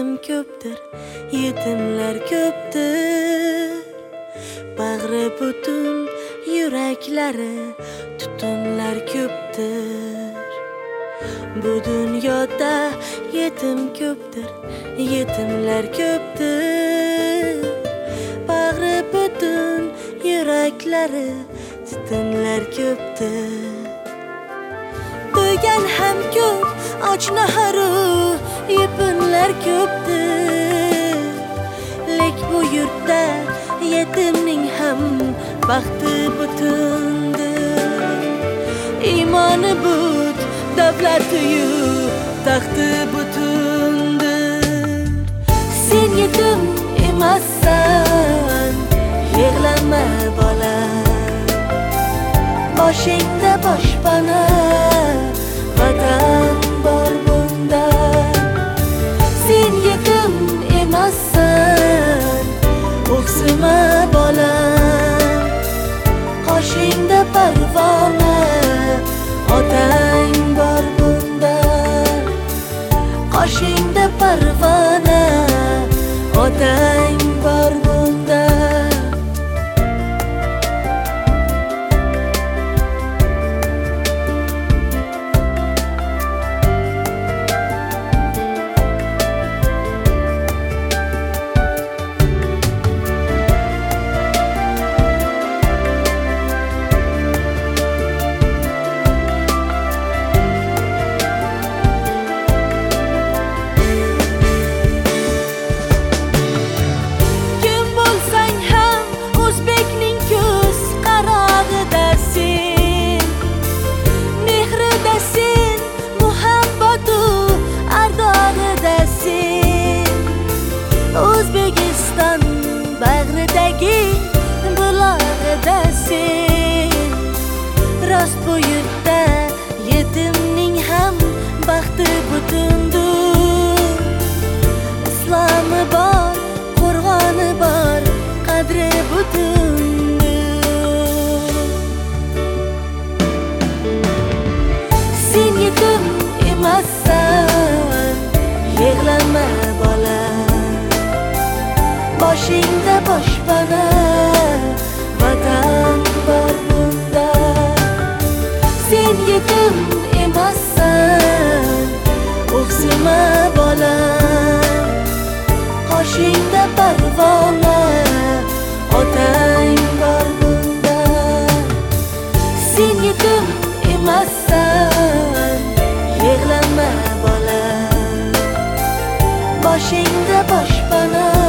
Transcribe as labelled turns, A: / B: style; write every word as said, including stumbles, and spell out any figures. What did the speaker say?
A: yetim ko'pdir, yetimlar ko'pdir. Bag'ri butun yuraklari tutunlar ko'pdir. Bu dunyoda yetim ko'pdir, yetimlar ko'pdir. Bag'ri butun yuraklari tutunlar ko'pdir. To'ygan ham ko'p, ochnaharu yetimlar ko'pdir. Lek bu yurtda yetimning ham baxti butundir. Iymoni but, davlati-yu taxti butundir. Sen yetim emassan, yig'lama bola. Boshingda boshpana, vatan bor bunda. Sen yetim emassan, o'ksima bola. Qoshingda parvona, otang bor bunda. Qoshingda parvona, otang bor bunda. O'zbekiston bag'ridagi bulog'ida sen. Rost bu yurtda yetimning ham baxti butundir. Islomi bor, qo'rg'oni bor, qadri butundir. Sen yetim emassan, yig'lama bola. Boshingda boshpana, vatan bor bunda. Sen yetim emassan, o'ksima bola. Qoshingda parvona, otang bor bunda. Sen yetim emassan, yig'lama bola. Boshingda boshpana,